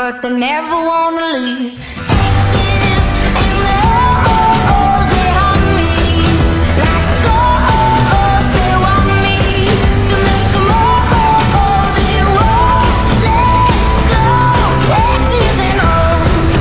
but they never wanna leave. Exes and the O's, they haunt me like ghosts. They want me to make them all, they won't let go. Exes and O's.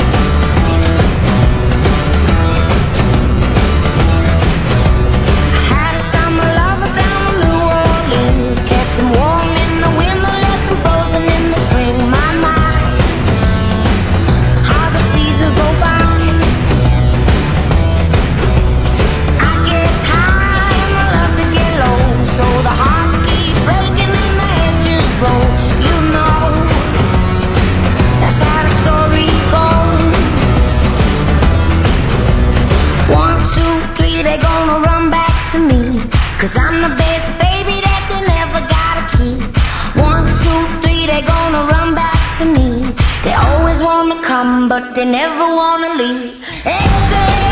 I had a summer lover down in New Orleans, kept him warm in the winter, left him frozen in the spring. My mind, how the seasons go by. I get high and I love to get low, so the hearts keep breaking and the heads just roll. You know, that's how the story goes. 1, 2, 3, they gonna run back to me, 'cause I'm the best baby that they never gotta keep. 1, 2, 3, they gonna run back to me. They always wanna come, but they never wanna leave. Exes